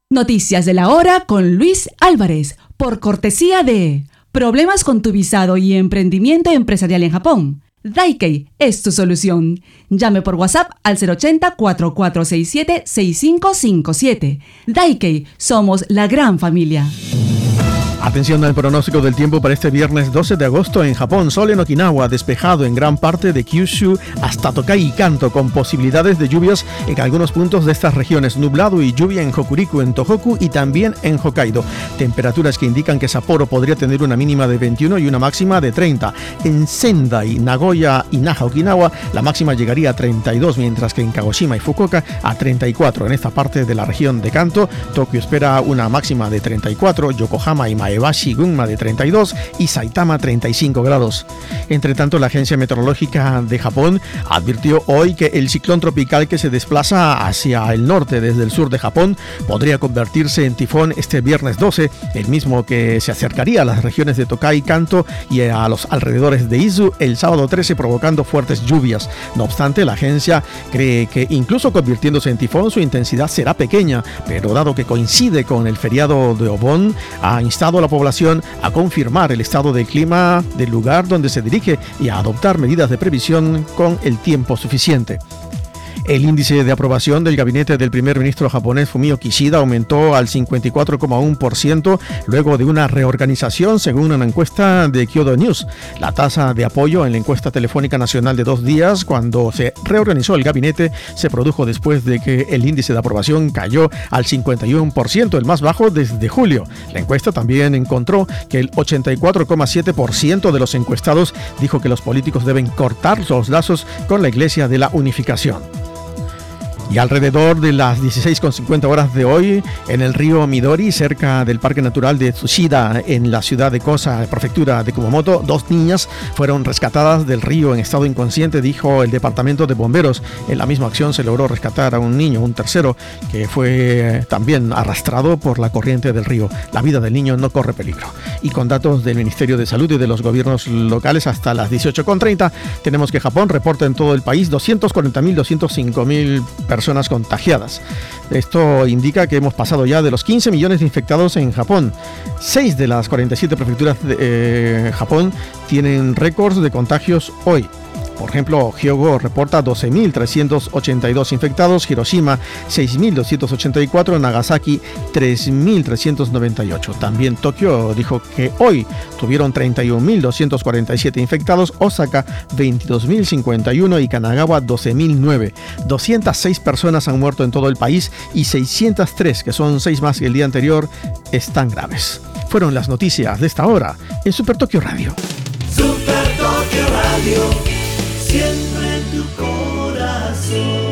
Noticias de la hora con Luis Álvarez, por cortesía de Problemas con tu visado y emprendimiento empresarial en Japón. Daikei es tu solución. Llame por WhatsApp al 080-4467-6557. Daikei, somos la gran familia. Atención al pronóstico del tiempo para este viernes 12 de agosto en Japón. Sol en Okinawa, despejado en gran parte de Kyushu hasta Tokai y Kanto, con posibilidades de lluvias en algunos puntos de estas regiones. Nublado y lluvia en Hokuriku, en Tohoku y también en Hokkaido. Temperaturas que indican que Sapporo podría tener una mínima de 21 y una máxima de 30. En Sendai, Nagoya y Naha, Okinawa, la máxima llegaría a 32, mientras que en Kagoshima y Fukuoka a 34. En esta parte de la región de Kanto, Tokio espera una máxima de 34, Yokohama y Maebashi, Gunma de 32 y Saitama 35 grados. Entre tanto, la Agencia Meteorológica de Japón advirtió hoy que el ciclón tropical que se desplaza hacia el norte desde el sur de Japón podría convertirse en tifón este viernes 12, el mismo que se acercaría a las regiones de Tokai, Kanto y a los alrededores de Izu el sábado 13, provocando fuertes lluvias. No obstante, la agencia cree que incluso convirtiéndose en tifón su intensidad será pequeña, pero dado que coincide con el feriado de Obon, ha instado a la población a confirmar el estado del clima del lugar donde se dirige y a adoptar medidas de previsión con el tiempo suficiente. El índice de aprobación del gabinete del primer ministro japonés Fumio Kishida aumentó al 54,1% luego de una reorganización, según una encuesta de Kyodo News. La tasa de apoyo en la encuesta telefónica nacional de 2 días, cuando se reorganizó el gabinete, se produjo después de que el índice de aprobación cayó al 51%, el más bajo desde julio. La encuesta también encontró que el 84,7% de los encuestados dijo que los políticos deben cortar los lazos con la Iglesia de la Unificación. Y alrededor de las 16:50 horas de hoy, en el río Midori, cerca del Parque Natural de Tsushida, en la ciudad de Kosa, prefectura de Kumamoto, 2 niñas fueron rescatadas del río en estado inconsciente, dijo el departamento de bomberos. En la misma acción se logró rescatar a un niño, un tercero, que fue también arrastrado por la corriente del río. La vida del niño no corre peligro. Y con datos del Ministerio de Salud y de los gobiernos locales, hasta las 18:30, tenemos que Japón reporta en todo el país 240.000-205.000 personas contagiadas. Esto indica que hemos pasado ya de los 15 millones de infectados en Japón. 6 de las 47 prefecturas de Japón tienen récords de contagios hoy. Por ejemplo, Hyogo reporta 12.382 infectados, Hiroshima 6.284, Nagasaki 3.398. También Tokio dijo que hoy tuvieron 31.247 infectados, Osaka 22.051 y Kanagawa 12.009. 206 personas han muerto en todo el país y 603, que son 6 más que el día anterior, están graves. Fueron las noticias de esta hora en Super Tokio Radio. Super Tokio Radio. Siempre en tu corazón.